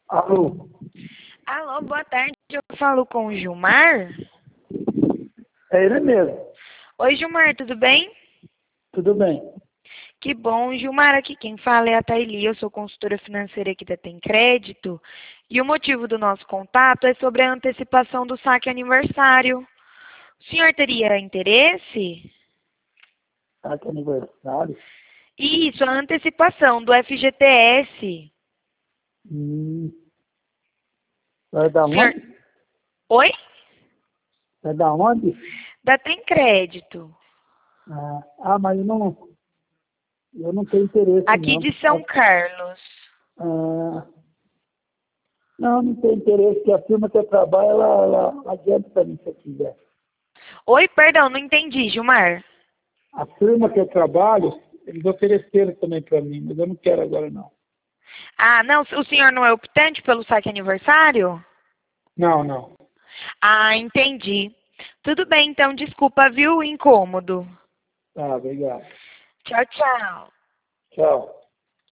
Alô? Alô, boa tarde. Eu falo com o Gilmar. É ele mesmo. Oi, Gilmar, tudo bem? Tudo bem. Que bom, Gilmar. Aqui quem fala é a Thaili. Eu sou consultora financeira aqui da Tem Crédito. E o motivo do nosso contato é sobre a antecipação do saque aniversário. O senhor teria interesse? Tá que aniversário. Isso, a antecipação do FGTS. Hum, vai dar O senhor... onde? Oi? Vai dar onde? Da Tem Crédito. Mas eu não tenho interesse Aqui não. de São Carlos. Não tenho interesse, porque a firma que eu trabalho, ela adianta para mim se eu quiser. Oi, perdão, não entendi, Gilmar. A firma que eu trabalho, eles ofereceram também para mim, mas eu não quero agora não. Ah, não, o senhor não é optante pelo saque aniversário? Não. Ah, entendi. Tudo bem, então, desculpa, viu, o incômodo. Tá, obrigado. Tchau, tchau. Tchau.